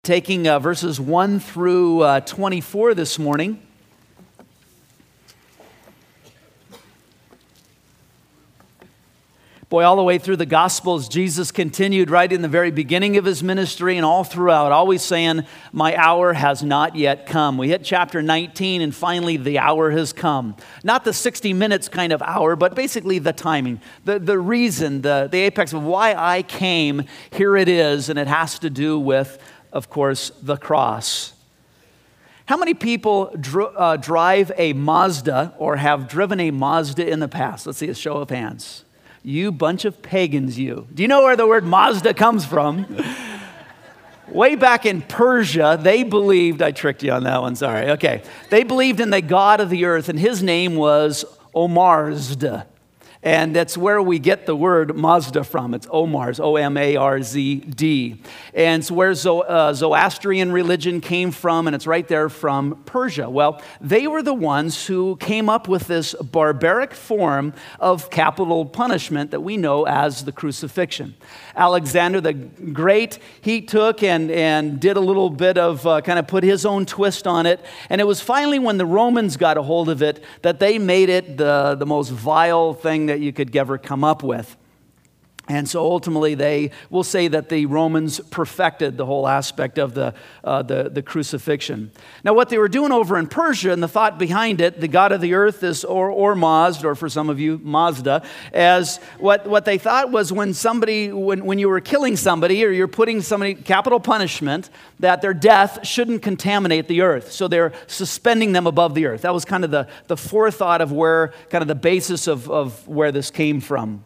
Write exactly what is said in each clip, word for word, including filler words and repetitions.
Taking uh, verses one through uh, twenty-four this morning. Boy, all the way through the Gospels, Jesus continued right in the very beginning of his ministry and all throughout, always saying, "My hour has not yet come." We hit chapter nineteen, and finally the hour has come. Not the sixty minutes kind of hour, but basically the timing, the, the reason, the, the apex of why I came. Here it is, and it has to do with, of course, the cross. How many people dr- uh, drive a Mazda or have driven a Mazda in the past? Let's see a show of hands. You bunch of pagans, you. Do you know where the word Mazda comes from? Way back in Persia, they believed, I tricked you on that one, sorry. Okay. They believed in the God of the earth, and his name was Omarzd. And that's where we get the word Mazda from. It's Omar's, O M A R Z D. And it's where Zo- uh, Zoroastrian religion came from, and it's right there from Persia. Well, they were the ones who came up with this barbaric form of capital punishment that we know as the crucifixion. Alexander the Great, he took and, and did a little bit of, uh, kind of put his own twist on it. And it was finally when the Romans got a hold of it that they made it the, the most vile thing that you could ever come up with. And so ultimately they will say that the Romans perfected the whole aspect of the, uh, the, the crucifixion. Now what they were doing over in Persia, and the thought behind it, the God of the earth is or Ormazd, or for some of you, Mazda, as what, what they thought was when somebody, when, when you were killing somebody or you're putting somebody, capital punishment, that their death shouldn't contaminate the earth. So they're suspending them above the earth. That was kind of the, the forethought of where, kind of the basis of, of where this came from.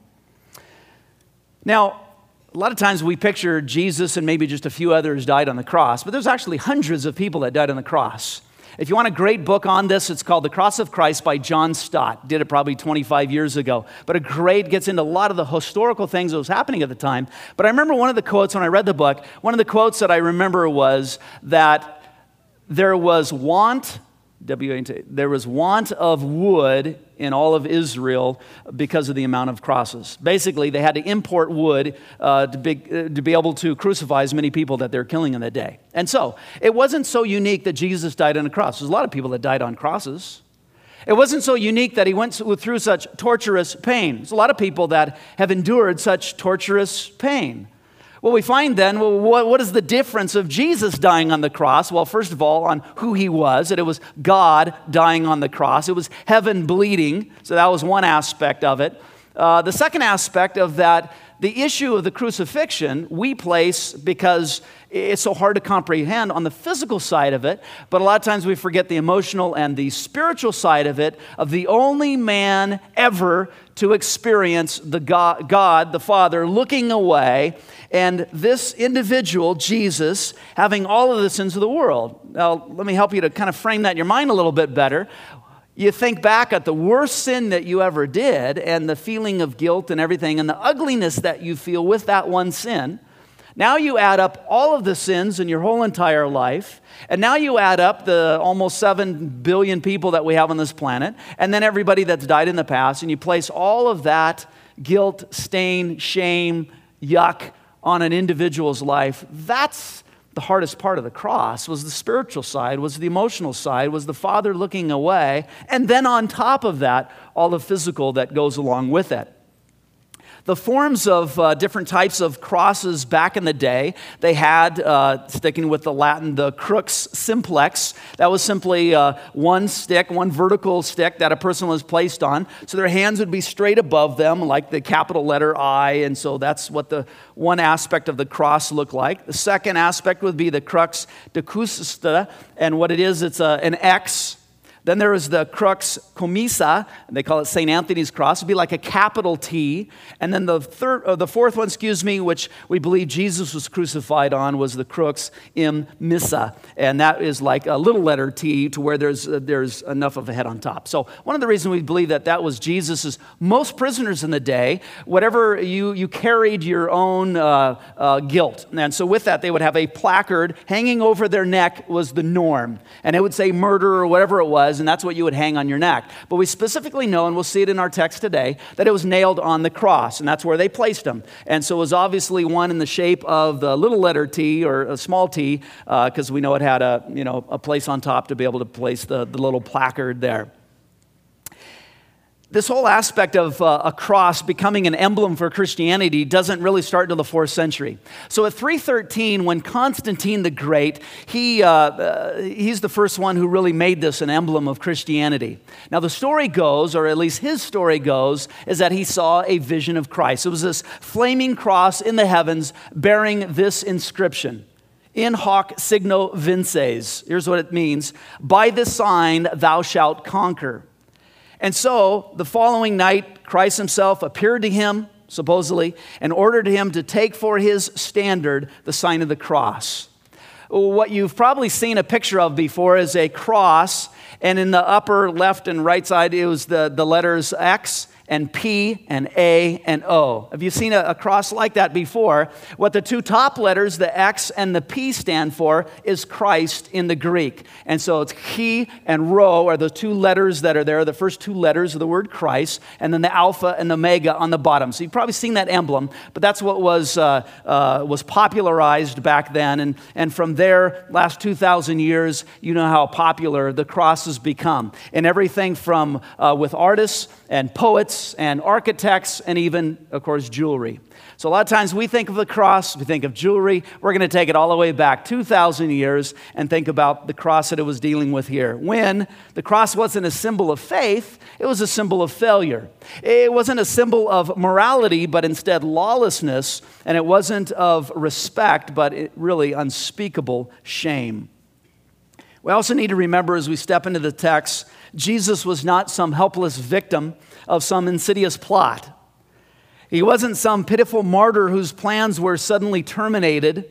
Now, a lot of times we picture Jesus and maybe just a few others died on the cross, but there's actually hundreds of people that died on the cross. If you want a great book on this, it's called The Cross of Christ by John Stott. Did it probably twenty-five years ago. But a great, gets into a lot of the historical things that was happening at the time. But I remember one of the quotes when I read the book, one of the quotes that I remember was that there was want, W A N T, there was want of wood in all of Israel because of the amount of crosses. Basically, they had to import wood uh, to, be, uh, to be able to crucify as many people that they're killing in a day. And so, it wasn't so unique that Jesus died on a cross. There's a lot of people that died on crosses. It wasn't so unique that he went through such torturous pain. There's a lot of people that have endured such torturous pain. Well, we find then, well, what, what is the difference of Jesus dying on the cross? Well, first of all, on who he was, that it was God dying on the cross. It was heaven bleeding, so that was one aspect of it. Uh, the second aspect of that, the issue of the crucifixion, we place because it's so hard to comprehend on the physical side of it, but a lot of times we forget the emotional and the spiritual side of it, of the only man ever to experience the God, God, the Father, looking away, and this individual, Jesus, having all of the sins of the world. Now, let me help you to kind of frame that in your mind a little bit better. You think back at the worst sin that you ever did and the feeling of guilt and everything and the ugliness that you feel with that one sin. Now you add up all of the sins in your whole entire life, and now you add up the almost seven billion people that we have on this planet, and then everybody that's died in the past, and you place all of that guilt, stain, shame, yuck on an individual's life. That's the hardest part of the cross, was the spiritual side, was the emotional side, was the Father looking away, and then on top of that, all the physical that goes along with it. The forms of uh, different types of crosses back in the day, they had, uh, sticking with the Latin, the crux simplex. That was simply uh, one stick, one vertical stick that a person was placed on. So their hands would be straight above them, like the capital letter I, and so that's what the one aspect of the cross looked like. The second aspect would be the crux decussata, and what it is, it's a, an X. Then there is the crux commissa, and they call it Saint Anthony's cross. It'd be like a capital T. And then the third, or the fourth one, excuse me, which we believe Jesus was crucified on, was the crux im missa, and that is like a little letter T, to where there's uh, there's enough of a head on top. So one of the reasons we believe that that was Jesus's. Most prisoners in the day, whatever you you carried your own uh, uh, guilt, and so with that they would have a placard hanging over their neck was the norm, and it would say murder or whatever it was. was, and that's what you would hang on your neck. But we specifically know, and we'll see it in our text today, that it was nailed on the cross, and that's where they placed him. And so it was obviously one in the shape of the little letter T, or a small t, because uh, we know it had a, you know, a place on top to be able to place the, the little placard there. This whole aspect of uh, a cross becoming an emblem for Christianity doesn't really start until the fourth century. So at three thirteen, when Constantine the Great, he uh, uh, he's the first one who really made this an emblem of Christianity. Now the story goes, or at least his story goes, is that he saw a vision of Christ. It was this flaming cross in the heavens bearing this inscription: In hoc signo vinces. Here's what it means: by this sign thou shalt conquer. And so, the following night, Christ himself appeared to him, supposedly, and ordered him to take for his standard the sign of the cross. What you've probably seen a picture of before is a cross, and in the upper left and right side, it was the, the letters X and P and A and O. Have you seen a, a cross like that before? What the two top letters, the X and the P, stand for is Christ in the Greek. And so it's Chi and Rho are the two letters that are there, the first two letters of the word Christ, and then the Alpha and the Omega on the bottom. So you've probably seen that emblem, but that's what was uh, uh, was popularized back then. And, and from there, last two thousand years, you know how popular the cross has become. And everything from uh, with artists and poets and architects and even, of course, jewelry. So a lot of times we think of the cross, we think of jewelry. We're going to take it all the way back two thousand years and think about the cross that it was dealing with here. When the cross wasn't a symbol of faith, it was a symbol of failure. It wasn't a symbol of morality, but instead lawlessness. And it wasn't of respect, but it really unspeakable shame. We also need to remember as we step into the text, Jesus was not some helpless victim of some insidious plot. He wasn't some pitiful martyr whose plans were suddenly terminated.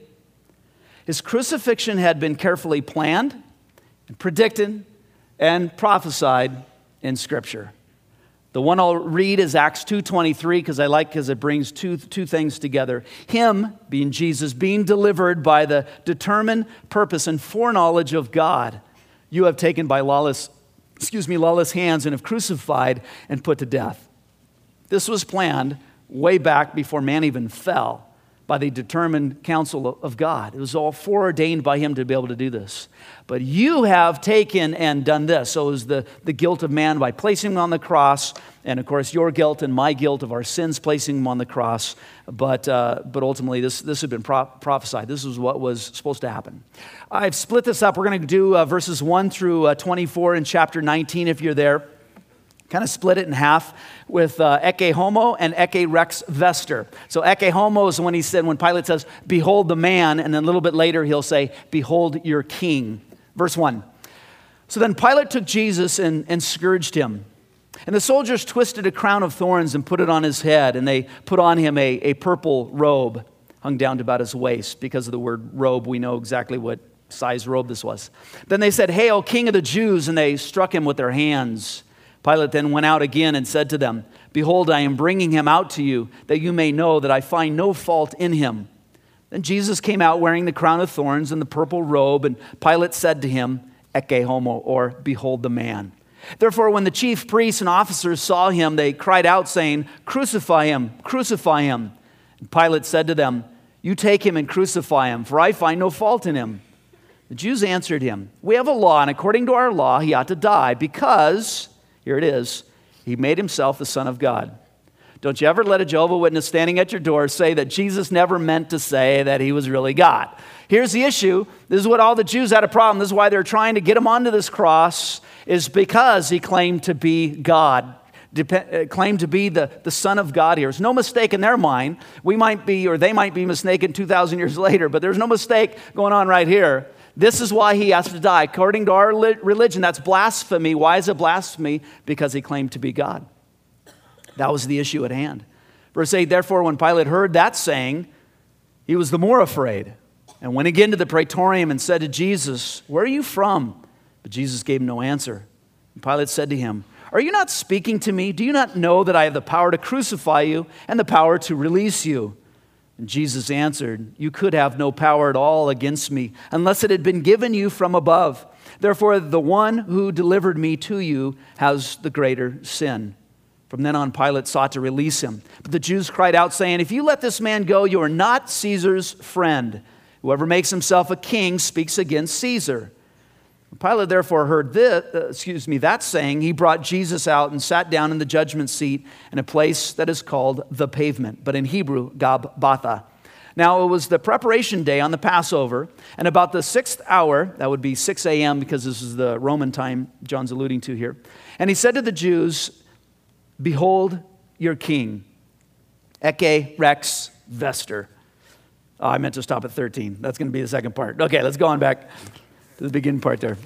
His crucifixion had been carefully planned and predicted and prophesied in Scripture. The one I'll read is Acts two twenty-three, because I like because it brings two, two things together. Him, being Jesus, being delivered by the determined purpose and foreknowledge of God, you have taken by lawless, excuse me, lawless hands and have crucified and put to death. This was planned way back before man even fell by the determined counsel of God. It was all foreordained by him to be able to do this. But you have taken and done this. So it was the, the guilt of man by placing him on the cross, and of course your guilt and my guilt of our sins placing him on the cross. But uh, but ultimately this, this had been pro- prophesied. This was what was supposed to happen. I've split this up. We're going to do uh, verses one through uh, twenty-four in chapter nineteen if you're there. Kind of split it in half with uh, ecce homo and ecce rex vester. So ecce homo is when he said, when Pilate says, behold the man, and then a little bit later he'll say, behold your king. Verse one. So then Pilate took Jesus and, and scourged him. And the soldiers twisted a crown of thorns and put it on his head, and they put on him a, a purple robe hung down to about his waist. Because of the word robe, we know exactly what size robe this was. Then they said, hail, King of the Jews, and they struck him with their hands. Pilate then went out again and said to them, behold, I am bringing him out to you, that you may know that I find no fault in him. Then Jesus came out wearing the crown of thorns and the purple robe, and Pilate said to him, ecce homo, or behold the man. Therefore, when the chief priests and officers saw him, they cried out, saying, crucify him, crucify him. And Pilate said to them, you take him and crucify him, for I find no fault in him. The Jews answered him, we have a law, and according to our law, he ought to die, because... here it is. He made himself the Son of God. Don't you ever let a Jehovah's Witness standing at your door say that Jesus never meant to say that he was really God. Here's the issue. This is what all the Jews had a problem. This is why they're trying to get him onto this cross, is because he claimed to be God, Dep- claimed to be the, the Son of God here. There's no mistake in their mind. We might be, or they might be mistaken two thousand years later, but there's no mistake going on right here. This is why he has to die. According to our religion, that's blasphemy. Why is it blasphemy? Because he claimed to be God. That was the issue at hand. Verse eight, therefore, when Pilate heard that saying, he was the more afraid, and went again to the praetorium and said to Jesus, where are you from? But Jesus gave him no answer. And Pilate said to him, are you not speaking to me? Do you not know that I have the power to crucify you and the power to release you? And Jesus answered, "You could have no power at all against me unless it had been given you from above. Therefore, the one who delivered me to you has the greater sin." From then on, Pilate sought to release him. But the Jews cried out, saying, "If you let this man go, you are not Caesar's friend. Whoever makes himself a king speaks against Caesar." Pilate therefore heard this, uh, excuse me, that saying. He brought Jesus out and sat down in the judgment seat in a place that is called the Pavement, but in Hebrew, Gabbatha. Now it was the preparation day on the Passover, and about the sixth hour, that would be six a.m. because this is the Roman time John's alluding to here. And he said to the Jews, "Behold your king, Ecce Rex Vester." Oh, I meant to stop at thirteen. That's going to be the second part. Okay, let's go on back to the beginning part there. At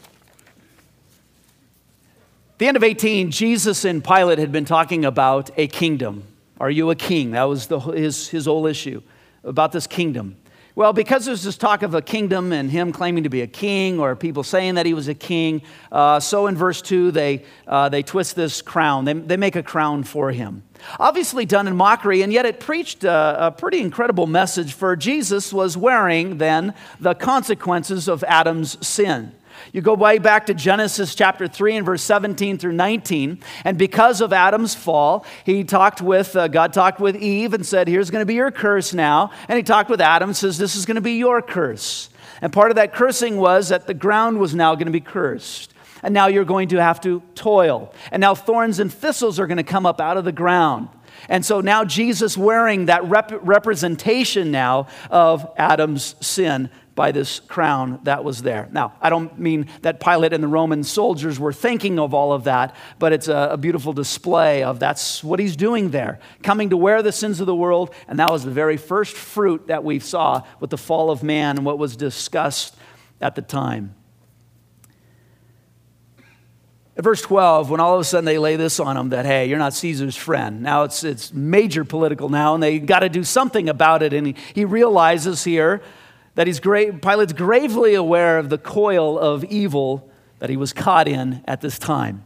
the end of eighteen, Jesus and Pilate had been talking about a kingdom. Are you a king? That was the, his, his whole issue, about this kingdom. Well, because there's this talk of a kingdom and him claiming to be a king, or people saying that he was a king, uh, so in verse two, they uh, they twist this crown. They, they make a crown for him. Obviously done in mockery, and yet it preached a, a pretty incredible message, for Jesus was wearing then the consequences of Adam's sin. You go way back to Genesis chapter three and verse seventeen through nineteen, and because of Adam's fall, he talked with, uh, God talked with Eve and said, "Here's going to be your curse now." And he talked with Adam and says, "This is going to be your curse." And part of that cursing was that the ground was now going to be cursed. And now you're going to have to toil. And now thorns and thistles are going to come up out of the ground. And so now Jesus wearing that rep- representation now of Adam's sin by this crown that was there. Now, I don't mean that Pilate and the Roman soldiers were thinking of all of that, but it's a, a beautiful display of that's what he's doing there, coming to wear the sins of the world. And that was the very first fruit that we saw with the fall of man and what was discussed at the time. At verse twelve, when all of a sudden they lay this on him that, hey, you're not Caesar's friend. Now it's it's major political now, and they got to do something about it. And he, he realizes here that he's gra- Pilate's gravely aware of the coil of evil that he was caught in at this time.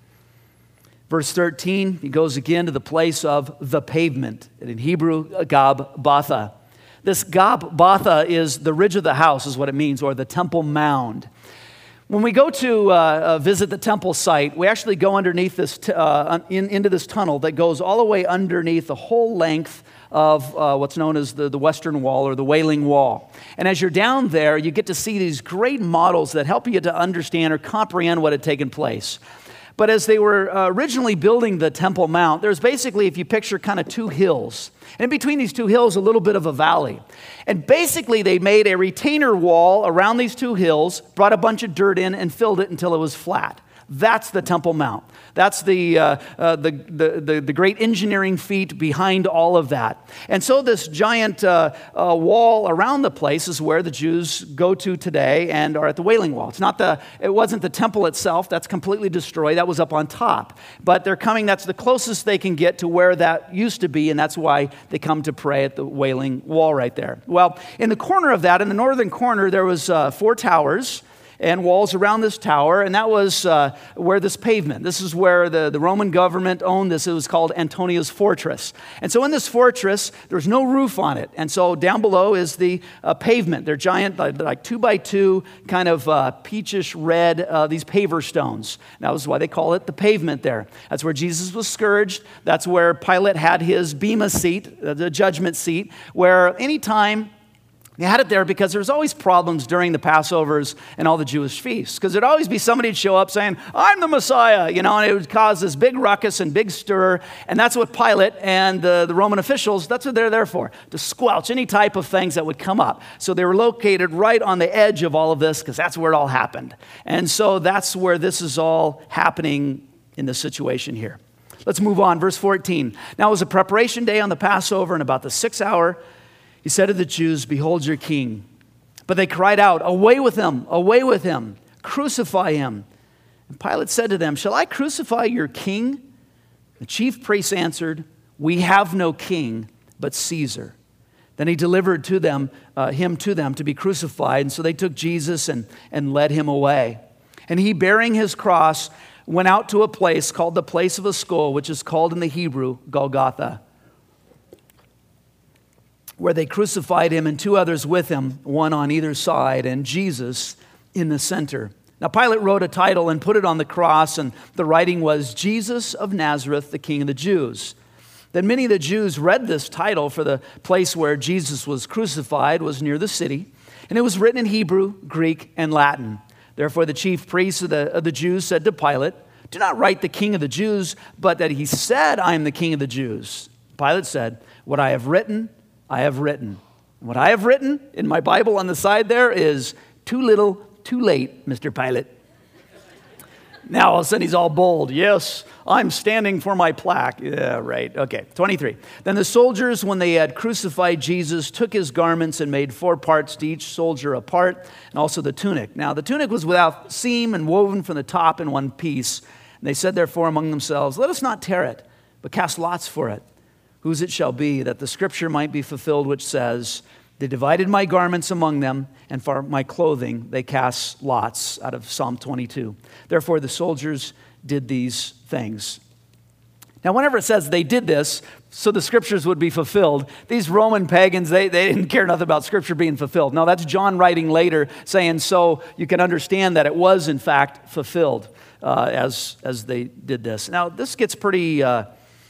Verse thirteen, he goes again to the place of the pavement, and in Hebrew, Gabbatha. This Gabbatha is the ridge of the house, is what it means, or the temple mound. When we go to uh, uh, visit the temple site, we actually go underneath this, t- uh, in, into this tunnel that goes all the way underneath the whole length of uh, what's known as the, the Western Wall or the Wailing Wall. And as you're down there, you get to see these great models that help you to understand or comprehend what had taken place. But as they were uh, originally building the Temple Mount, there's basically, if you picture kind of two hills, and in between these two hills, a little bit of a valley. And basically, they made a retainer wall around these two hills, brought a bunch of dirt in, and filled it until it was flat. That's the Temple Mount. That's the, uh, uh, the, the, the, the great engineering feat behind all of that. And so this giant uh, uh, wall around the place is where the Jews go to today and are at the Wailing Wall. It's not the, it wasn't the temple itself. That's completely destroyed. That was up on top. But they're coming, that's the closest they can get to where that used to be, and that's why they come to pray at the Wailing Wall right there. Well, in the corner of that, in the northern corner, there was uh, four towers and walls around this tower, and that was uh, where this pavement, this is where the, the Roman government owned this. It was called Antonia's Fortress. And so in this fortress, there's no roof on it. And so down below is the uh, pavement. They're giant, like, like two by two, kind of uh, peachish red, uh, these paver stones. That was why they call it the pavement there. That's where Jesus was scourged. That's where Pilate had his bema seat, uh, the judgment seat, where anytime they had it there because there was always problems during the Passovers and all the Jewish feasts. Because there'd always be somebody who'd show up saying, "I'm the Messiah," you know, and it would cause this big ruckus and big stir. And that's what Pilate and the, the Roman officials, that's what they're there for, to squelch any type of things that would come up. So they were located right on the edge of all of this because that's where it all happened. And so that's where this is all happening in this situation here. Let's move on. Verse fourteen. Now it was a preparation day on the Passover, and about the sixth hour, he said to the Jews, "Behold your king." But they cried out, "Away with him, away with him, crucify him." And Pilate said to them, "Shall I crucify your king?" The chief priests answered, "We have no king but Caesar." Then he delivered to them, uh, him to them to be crucified. And so they took Jesus and, and led him away. And he, bearing his cross, went out to a place called the place of a skull, which is called in the Hebrew Golgotha. where they crucified him and two others with him, one on either side, and Jesus in the center. Now Pilate wrote a title and put it on the cross, and the writing was, Jesus of Nazareth, the King of the Jews. Then many of the Jews read this title, for the place where Jesus was crucified was near the city, and it was written in Hebrew, Greek, and Latin. Therefore the chief priests of the, of the Jews said to Pilate, do not write the King of the Jews, but that he said, I am the King of the Jews. Pilate said, what I have written, I have written. What I have written in my Bible on the side there is too little, too late, Mister Pilate. Now all of a sudden he's all bold. Yes, I'm standing for my plaque. Yeah, right. Okay, twenty-three. Then the soldiers, when they had crucified Jesus, took his garments and made four parts to each soldier a part, and also the tunic. Now the tunic was without seam and woven from the top in one piece. And they said therefore among themselves, let us not tear it, but cast lots for it, whose it shall be, that the scripture might be fulfilled, which says, they divided my garments among them, and for my clothing they cast lots, out of Psalm twenty-two. Therefore the soldiers did these things. Now whenever it says they did this, so the scriptures would be fulfilled, these Roman pagans, they, they didn't care nothing about scripture being fulfilled. No, that's John writing later, saying so you can understand that it was in fact fulfilled uh, as, as they did this. Now this gets pretty uh,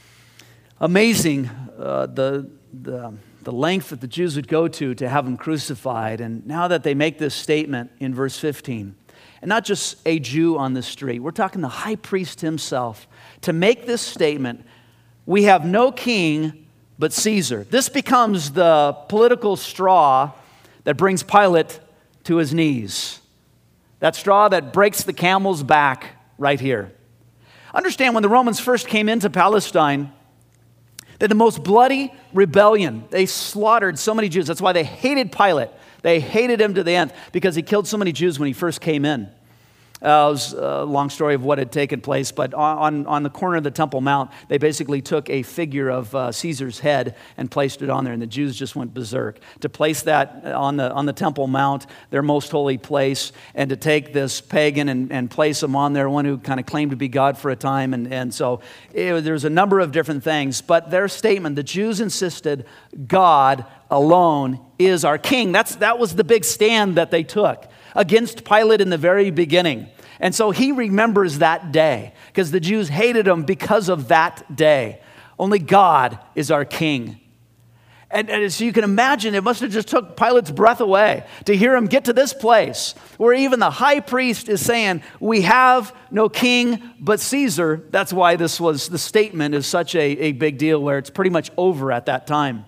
amazing, uh, the the the length that the Jews would go to to have him crucified. And now that they make this statement in verse fifteen, and not just a Jew on the street, we're talking the high priest himself, to make this statement, we have no king but Caesar. This becomes the political straw that brings Pilate to his knees. That straw that breaks the camel's back right here. Understand, when the Romans first came into Palestine, that the most bloody rebellion, they slaughtered so many Jews. That's why they hated Pilate. They hated him to the end, because he killed so many Jews when he first came in. Uh, it was a long story of what had taken place, but on, on the corner of the Temple Mount, they basically took a figure of uh, Caesar's head and placed it on there, and the Jews just went berserk. To place that on the on the Temple Mount, their most holy place, and to take this pagan and, and place him on there, one who kind of claimed to be God for a time, and, and so it, there's a number of different things, but their statement, the Jews insisted, God alone is our king. That's That was the big stand that they took against Pilate in the very beginning. And so he remembers that day, because the Jews hated him because of that day. Only God is our king. And, and so you can imagine, it must have just took Pilate's breath away to hear him get to this place where even the high priest is saying, we have no king but Caesar. That's why this was, the statement is such a, a big deal, where it's pretty much over at that time.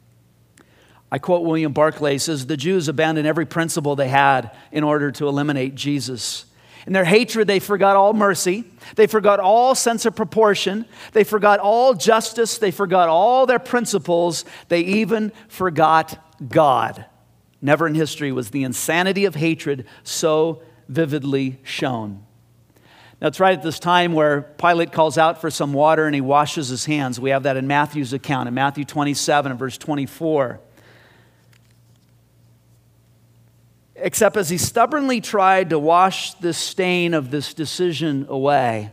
I quote William Barclay, says, the Jews abandoned every principle they had in order to eliminate Jesus. In their hatred, they forgot all mercy. They forgot all sense of proportion. They forgot all justice. They forgot all their principles. They even forgot God. Never in history was the insanity of hatred so vividly shown. Now, it's right at this time where Pilate calls out for some water and he washes his hands. We have that in Matthew's account, in Matthew twenty-seven and verse twenty-four. Except as he stubbornly tried to wash the stain of this decision away,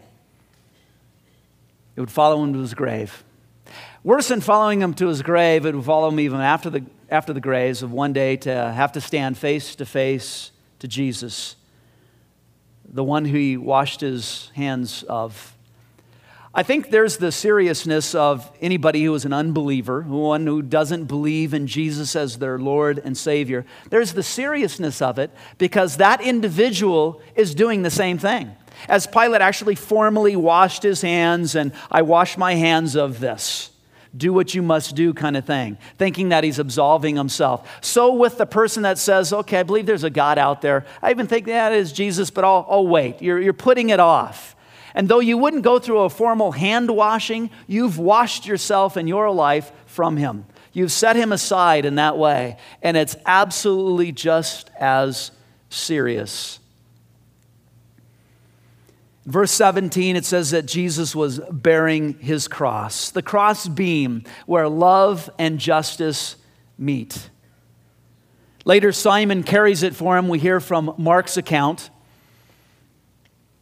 it would follow him to his grave. Worse than following him to his grave, it would follow him even after the, after the graves, of one day to have to stand face to face to Jesus, the one who he washed his hands of. I think there's the seriousness of anybody who is an unbeliever, one who doesn't believe in Jesus as their Lord and Savior. There's the seriousness of it, because that individual is doing the same thing. As Pilate actually formally washed his hands, and I wash my hands of this. Do what you must do kind of thing, thinking that he's absolving himself. So with the person that says, okay, I believe there's a God out there. I even think that is Jesus, but I'll, I'll wait. You're, you're putting it off. And though you wouldn't go through a formal hand washing, you've washed yourself and your life from him. You've set him aside in that way. And it's absolutely just as serious. Verse seventeen, it says that Jesus was bearing his cross. The cross beam where love and justice meet. Later, Simon carries it for him. We hear from Mark's account.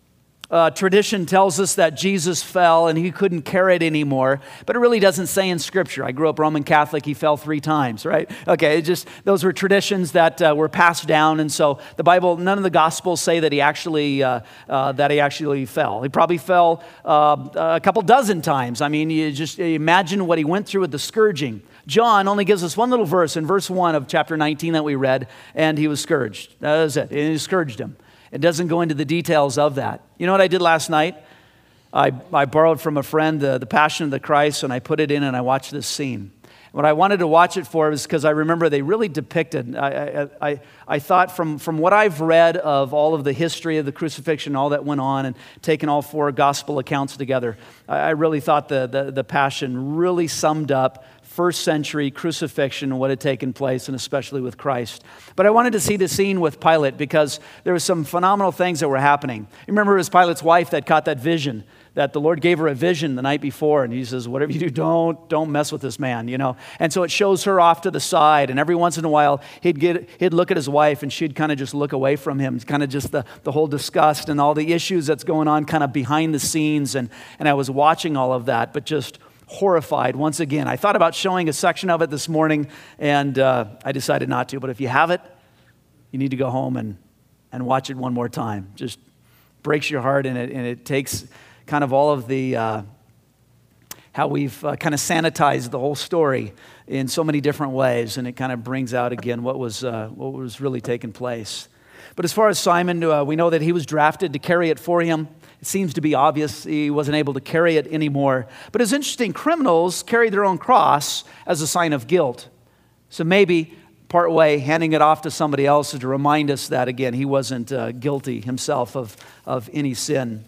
Uh, tradition tells us that Jesus fell and he couldn't carry it anymore, but it really doesn't say in Scripture. I grew up Roman Catholic, he fell three times, right? Okay, it just those were traditions that uh, were passed down, and so the Bible, none of the Gospels say that he actually uh, uh, that he actually fell. He probably fell uh, a couple dozen times. I mean, you just imagine what he went through with the scourging. John only gives us one little verse in verse one of chapter nineteen that we read, and he was scourged. That was it. And he scourged him. It doesn't go into the details of that. You know what I did last night? I, I borrowed from a friend the, the Passion of the Christ, and I put it in and I watched this scene. What I wanted to watch it for was because I remember they really depicted, I, I, I, I thought from, from what I've read of all of the history of the crucifixion, all that went on, and taken all four gospel accounts together, I, I really thought the, the, the Passion really summed up first century crucifixion and what had taken place, and especially with Christ. But I wanted to see the scene with Pilate because there were some phenomenal things that were happening. You remember it was Pilate's wife that caught that vision, that the Lord gave her a vision the night before, and he says, whatever you do, don't, don't mess with this man, you know. And so it shows her off to the side, and every once in a while, he'd get he'd look at his wife, and she'd kind of just look away from him, kind of just the, the whole disgust and all the issues that's going on kind of behind the scenes, and, and I was watching all of that, but just horrified once again. I thought about showing a section of it this morning, and uh, I decided not to. But if you have it, you need to go home and, and watch it one more time. Just breaks your heart, and it, and it takes kind of all of the, uh, how we've uh, kind of sanitized the whole story in so many different ways, and it kind of brings out again what was, uh, what was really taking place. But as far as Simon, uh, we know that he was drafted to carry it for him. It seems to be obvious he wasn't able to carry it anymore. But it's interesting, criminals carry their own cross as a sign of guilt. So maybe part way handing it off to somebody else to remind us that, again, he wasn't uh, guilty himself of, of any sin.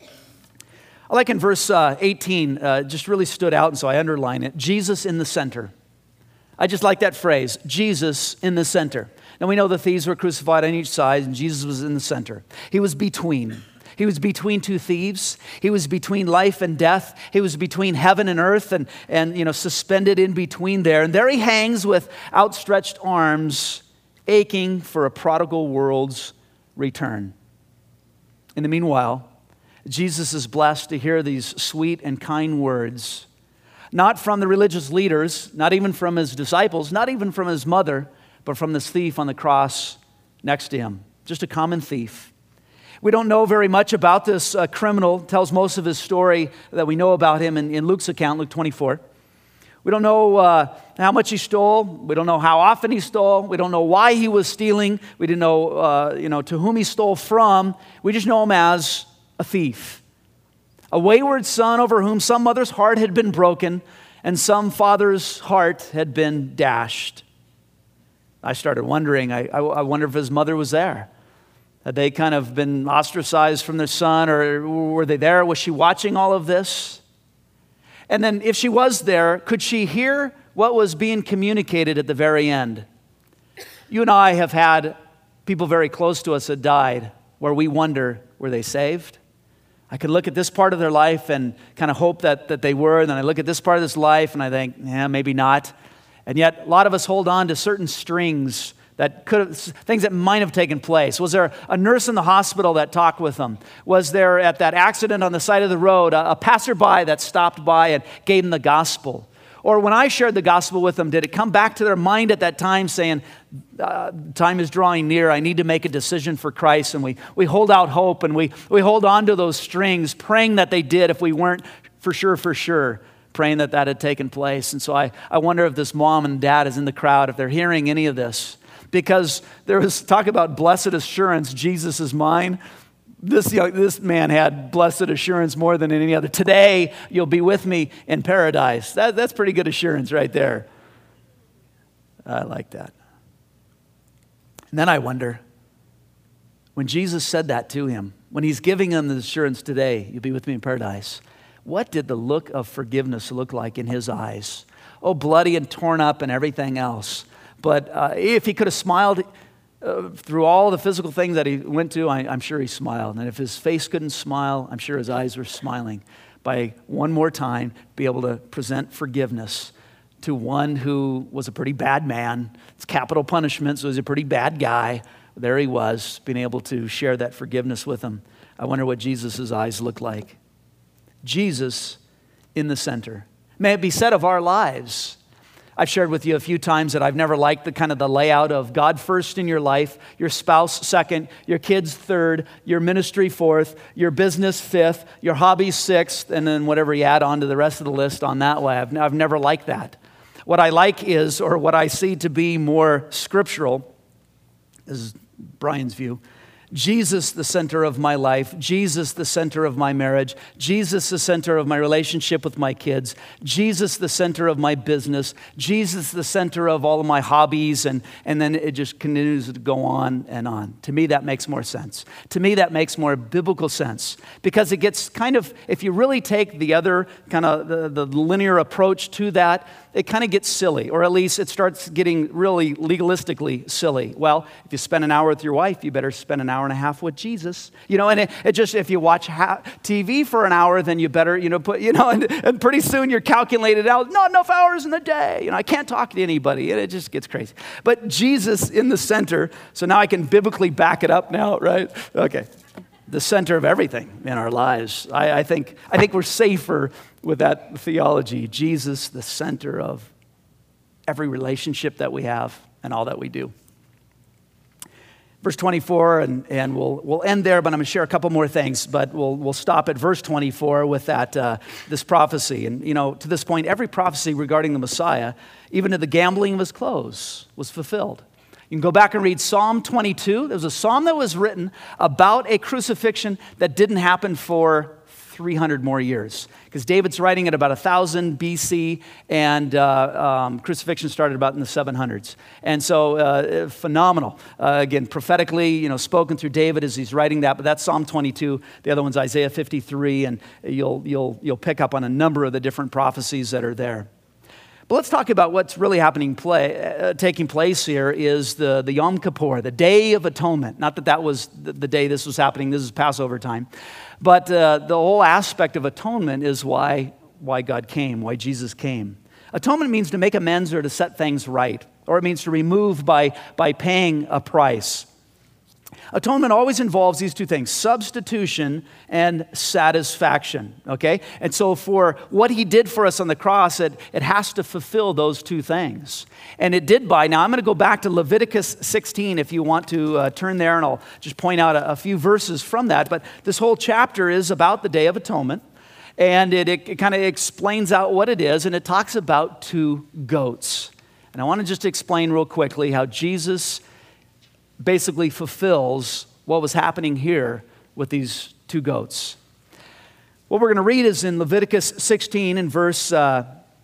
I like in verse uh, eighteen, uh, just really stood out, and so I underline it, Jesus in the center. I just like that phrase, Jesus in the center. Now we know the thieves were crucified on each side, and Jesus was in the center. He was between. He was between two thieves. He was between life and death. He was between heaven and earth, and, and you know, suspended in between there. And there he hangs with outstretched arms, aching for a prodigal world's return. In the meanwhile, Jesus is blessed to hear these sweet and kind words, not from the religious leaders, not even from his disciples, not even from his mother, but from this thief on the cross next to him, just a common thief. We don't know very much about this uh, criminal. It tells most of his story that we know about him in, in Luke's account, Luke twenty-four. We don't know uh, how much he stole. We don't know how often he stole. We don't know why he was stealing. We didn't know, uh, you know, to whom he stole from. We just know him as a thief, a wayward son over whom some mother's heart had been broken and some father's heart had been dashed. I started wondering, I, I, I wonder if his mother was there. Had they kind of been ostracized from their son, or were they there? Was she watching all of this? And then if she was there, could she hear what was being communicated at the very end? You and I have had people very close to us that died where we wonder, were they saved? I could look at this part of their life and kind of hope that, that they were. And then I look at this part of this life and I think, yeah, maybe not. And yet a lot of us hold on to certain strings that could have, things that might have taken place. Was there a nurse in the hospital that talked with them? Was there at that accident on the side of the road a, a passerby that stopped by and gave them the gospel? Or when I shared the gospel with them, did it come back to their mind at that time saying, uh, time is drawing near, I need to make a decision for Christ? And we, we hold out hope and we, we hold on to those strings, praying that they did if we weren't for sure, for sure, praying that that had taken place. And so I, I wonder if this mom and dad is in the crowd, if they're hearing any of this. Because there was talk about blessed assurance, Jesus is mine. This, you know, this man had blessed assurance more than any other. Today, you'll be with me in paradise. That, that's pretty good assurance right there. I like that. And then I wonder, when Jesus said that to him, when he's giving him the assurance today, you'll be with me in paradise, what did the look of forgiveness look like in his eyes? Oh, bloody and torn up and everything else. But uh, if he could have smiled uh, through all the physical things that he went to, I, I'm sure he smiled. And if his face couldn't smile, I'm sure his eyes were smiling. By one more time, be able to present forgiveness to one who was a pretty bad man. It's capital punishment, so he's a pretty bad guy. there he was, being able to share that forgiveness with him. I wonder what Jesus' eyes look like. Jesus in the center. May it be said of our lives. I've shared with you a few times that I've never liked the kind of the layout of God first in your life, your spouse second, your kids third, your ministry fourth, your business fifth, your hobbies sixth, and then whatever you add on to the rest of the list on that way. I've, I've never liked that. What I like is, or what I see to be more scriptural, is Brian's view, Jesus the center of my life, Jesus the center of my marriage, Jesus the center of my relationship with my kids, Jesus the center of my business, Jesus the center of all of my hobbies, and, and then it just continues to go on and on. To me, that makes more sense. To me, that makes more biblical sense, because it gets kind of, if you really take the other kind of the, the linear approach to that, it kind of gets silly, or at least it starts getting really legalistically silly. Well, if you spend an hour with your wife, you better spend an hour and a half with Jesus. You know, and it, it just, if you watch ha- T V for an hour, then you better, you know, put, you know, and, and pretty soon you're calculated out, not enough hours in the day. You know, I can't talk to anybody, and it just gets crazy. But Jesus in the center, so now I can biblically back it up now, right? Okay. The center of everything in our lives. I, I think I think we're safer with that theology. Jesus, the center of every relationship that we have and all that we do. Verse twenty-four, and, and we'll we'll end there, but I'm going to share a couple more things. But we'll we'll stop at verse twenty-four with that uh, this prophecy. And you know, to this point, every prophecy regarding the Messiah, even to the gambling of his clothes, was fulfilled. You can go back and read Psalm twenty-two. There was a psalm that was written about a crucifixion that didn't happen for three hundred more years. Because David's writing at about one thousand B C, and uh, um, crucifixion started about in the seven hundreds. And so, uh, phenomenal. Uh, again, prophetically, you know, spoken through David as he's writing that. But that's Psalm twenty-two. The other one's Isaiah fifty-three, and you'll you'll you'll pick up on a number of the different prophecies that are there. But let's talk about what's really happening, play, uh, taking place here is the, the Yom Kippur, the Day of Atonement. Not that that was the, the day this was happening. This is Passover time. But uh, the whole aspect of atonement is why, why God came, why Jesus came. Atonement means to make amends or to set things right, or it means to remove by, by paying a price. Atonement always involves these two things, substitution and satisfaction, okay? And so for what he did for us on the cross, it, it has to fulfill those two things. And it did by, now I'm going to go back to Leviticus sixteen if you want to uh, turn there, and I'll just point out a, a few verses from that. But this whole chapter is about the Day of Atonement, and it, it, it kind of explains out what it is, and it talks about two goats. And I want to just explain real quickly how Jesus basically fulfills what was happening here with these two goats. What we're going to read is in Leviticus sixteen in verse uh,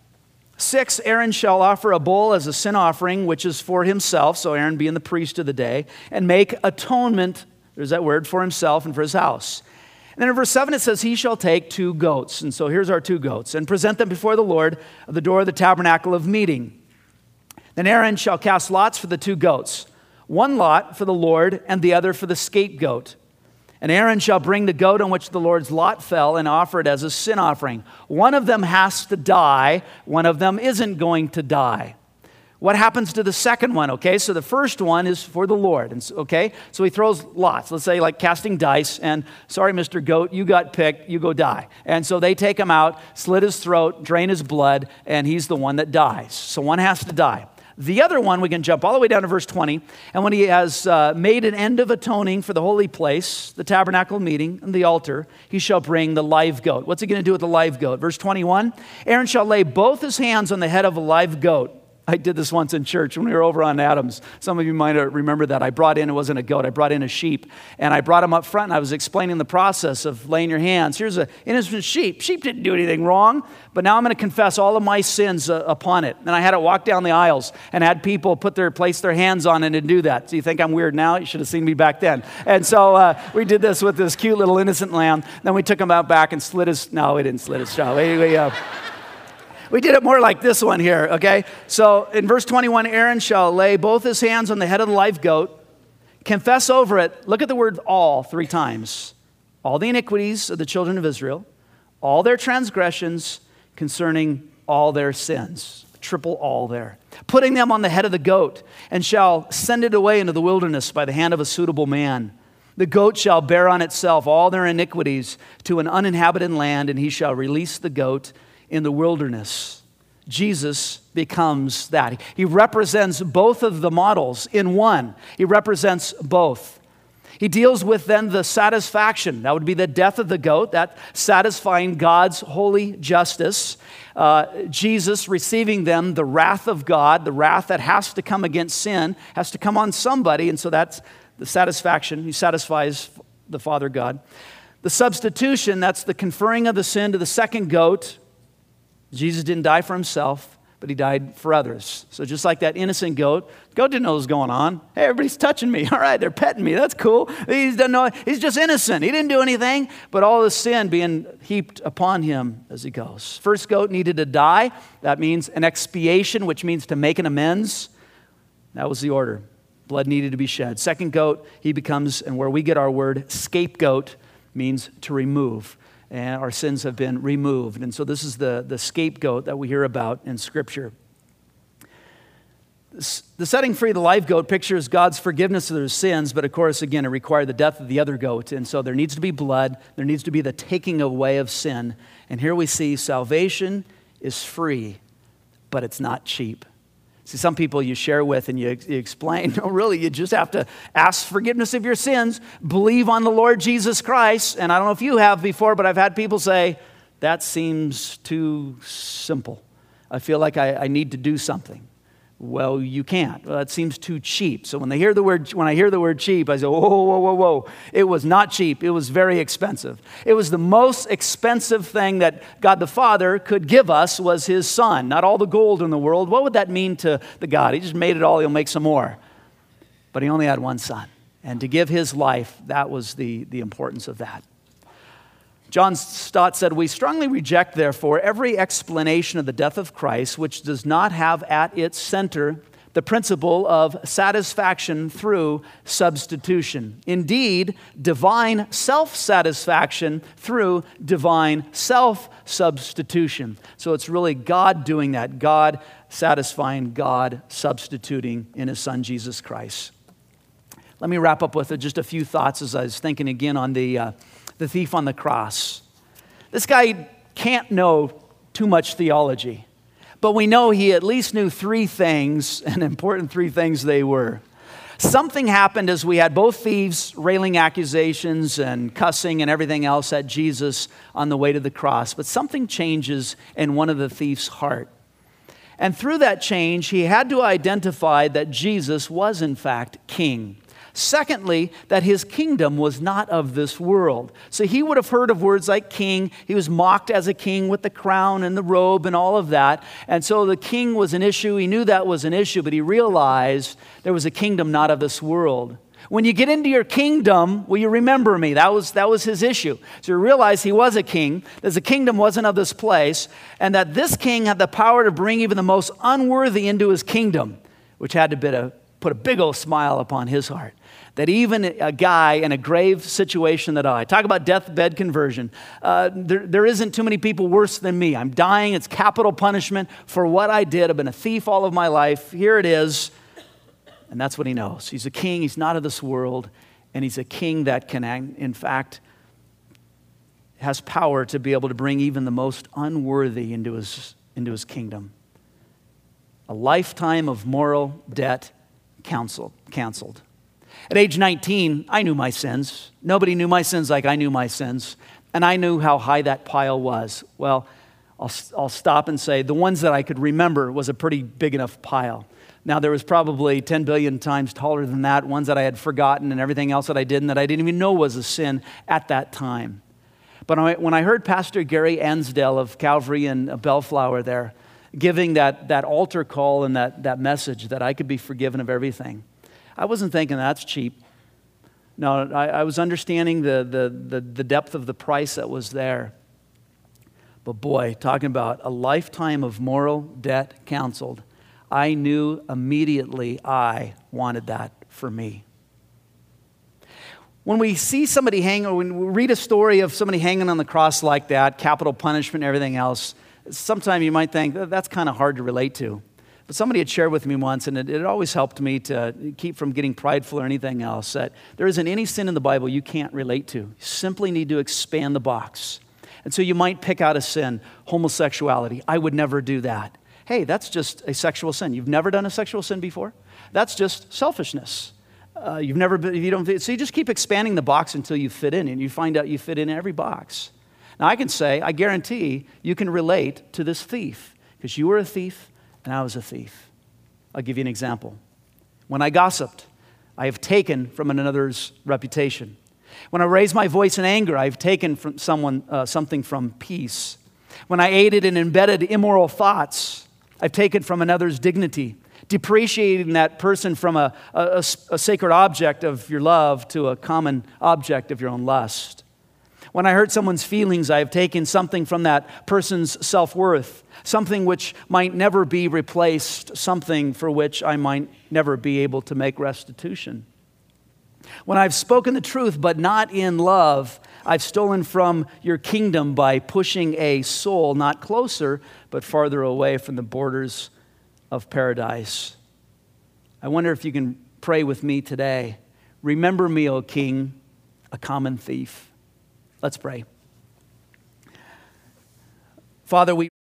six, Aaron shall offer a bull as a sin offering, which is for himself, so Aaron being the priest of the day, and make atonement, there's that word, for himself and for his house. And then in verse seven it says, he shall take two goats, and so here's our two goats, and present them before the Lord at the door of the tabernacle of meeting. Then Aaron shall cast lots for the two goats, one lot for the Lord and the other for the scapegoat. And Aaron shall bring the goat on which the Lord's lot fell and offer it as a sin offering. One of them has to die. One of them isn't going to die. What happens to the second one? Okay, so the first one is for the Lord. And so, okay, so he throws lots. Let's say like casting dice. And sorry, Mister Goat, you got picked. You go die. And so they take him out, slit his throat, drain his blood, and he's the one that dies. So one has to die. The other one, we can jump all the way down to verse twenty. And when he has uh, made an end of atoning for the holy place, the tabernacle meeting, and the altar, he shall bring the live goat. What's he going to do with the live goat? Verse twenty-one, Aaron shall lay both his hands on the head of a live goat. I did this once in church when we were over on Adams. Some of you might remember that. I brought in, it wasn't a goat, I brought in a sheep. And I brought him up front and I was explaining the process of laying your hands. Here's an innocent sheep. Sheep didn't do anything wrong, but now I'm going to confess all of my sins uh, upon it. And I had it walk down the aisles and had people put their, place their hands on it and do that. So you think I'm weird now? You should have seen me back then. And so uh, we did this with this cute little innocent lamb. Then we took him out back and slit his, no, we didn't slit his jaw. We, we, uh, We did it more like this one here, okay? So in verse twenty-one, Aaron shall lay both his hands on the head of the live goat, confess over it, look at the word all three times, all the iniquities of the children of Israel, all their transgressions concerning all their sins. Triple all there. putting them on the head of the goat, and shall send it away into the wilderness by the hand of a suitable man. The goat shall bear on itself all their iniquities to an uninhabited land, and he shall release the goat in the wilderness. Jesus becomes that. He represents both of the models in one. He represents both. He deals with then the satisfaction. That would be the death of the goat, that satisfying God's holy justice. Uh, Jesus receiving then the wrath of God, the wrath that has to come against sin, has to come on somebody, and so that's the satisfaction. He satisfies the Father God. The substitution, that's the conferring of the sin to the second goat. Jesus didn't die for himself, but he died for others. So just like that innocent goat, the goat didn't know what was going on. Hey, everybody's touching me. All right, they're petting me. That's cool. He doesn't know. He's just innocent. He didn't do anything, but all the sin being heaped upon him as he goes. First goat needed to die. That means an expiation, which means to make an amends. That was the order. Blood needed to be shed. Second goat, he becomes, and where we get our word scapegoat, means to remove. And our sins have been removed. And so this is the, the scapegoat that we hear about in Scripture. The setting free of the live goat pictures God's forgiveness of their sins, but of course, again, it required the death of the other goat. And so there needs to be blood. There needs to be the taking away of sin. And here we see salvation is free, but it's not cheap. See, some people you share with and you, you explain, no, really, you just have to ask forgiveness of your sins, believe on the Lord Jesus Christ. And I don't know if you have before, but I've had people say, that seems too simple. I feel like I, I need to do something. Well, you can't. Well, that seems too cheap. So when they hear the word, when I hear the word cheap, I say, whoa, whoa, whoa, whoa. It was not cheap. It was very expensive. It was the most expensive thing that God the Father could give us was his Son. Not all the gold in the world. What would that mean to the God? He just made it all. He'll make some more. But he only had one Son. And to give his life, that was the, the importance of that. John Stott said, we strongly reject, therefore, every explanation of the death of Christ which does not have at its center the principle of satisfaction through substitution. Indeed, divine self-satisfaction through divine self-substitution. So it's really God doing that, God satisfying, God substituting in his Son, Jesus Christ. Let me wrap up with just a few thoughts as I was thinking again on the... Uh, The thief on the cross. This guy can't know too much theology, but we know he at least knew three things, and important three things they were. Something happened as we had both thieves railing accusations and cussing and everything else at Jesus on the way to the cross, but something changes in one of the thief's heart. And through that change, he had to identify that Jesus was in fact king. Secondly, that his kingdom was not of this world. So he would have heard of words like king. He was mocked as a king with the crown and the robe and all of that. And so the king was an issue. He knew that was an issue, but he realized there was a kingdom not of this world. When you get into your kingdom, will you remember me? That was, that was his issue. So he realized he was a king, that the kingdom wasn't of this place, and that this king had the power to bring even the most unworthy into his kingdom, which had to be a, put a big old smile upon his heart. That even a guy in a grave situation that I, talk about deathbed conversion, uh, there, there isn't too many people worse than me. I'm dying. It's capital punishment for what I did. I've been a thief all of my life. Here it is. And that's what he knows. He's a king. He's not of this world. And he's a king that can, in fact, has power to be able to bring even the most unworthy into his, into his kingdom. A lifetime of moral debt canceled. canceled. At age nineteen, I knew my sins. Nobody knew my sins like I knew my sins. And I knew how high that pile was. Well, I'll, I'll stop and say the ones that I could remember was a pretty big enough pile. Now, there was probably ten billion times taller than that, ones that I had forgotten and everything else that I did and that I didn't even know was a sin at that time. But when I heard Pastor Gary Ansdale of Calvary in Bellflower there giving that, that altar call and that, that message that I could be forgiven of everything, I wasn't thinking that's cheap. No, I, I was understanding the, the, the, the depth of the price that was there. But boy, talking about a lifetime of moral debt canceled, I knew immediately I wanted that for me. When we see somebody hang, or when we read a story of somebody hanging on the cross like that, capital punishment and everything else, sometimes you might think that's kind of hard to relate to. But somebody had shared with me once, and it, it always helped me to keep from getting prideful or anything else, that there isn't any sin in the Bible you can't relate to. You simply need to expand the box. And so you might pick out a sin, homosexuality. I would never do that. Hey, that's just a sexual sin. You've never done a sexual sin before? That's just selfishness. Uh, you've never been, you don't, so you just keep expanding the box until you fit in, and you find out you fit in every box. Now I can say, I guarantee you can relate to this thief, because you were a thief, and I was a thief. I'll give you an example. When I gossiped, I have taken from another's reputation. When I raised my voice in anger, I've taken from someone uh, something from peace. When I aided and embedded immoral thoughts, I've taken from another's dignity, depreciating that person from a, a, a sacred object of your love to a common object of your own lust. When I hurt someone's feelings, I have taken something from that person's self-worth, something which might never be replaced, something for which I might never be able to make restitution. When I've spoken the truth but not in love, I've stolen from your kingdom by pushing a soul not closer but farther away from the borders of paradise. I wonder if you can pray with me today. Remember me, O King, a common thief. Let's pray. Father, we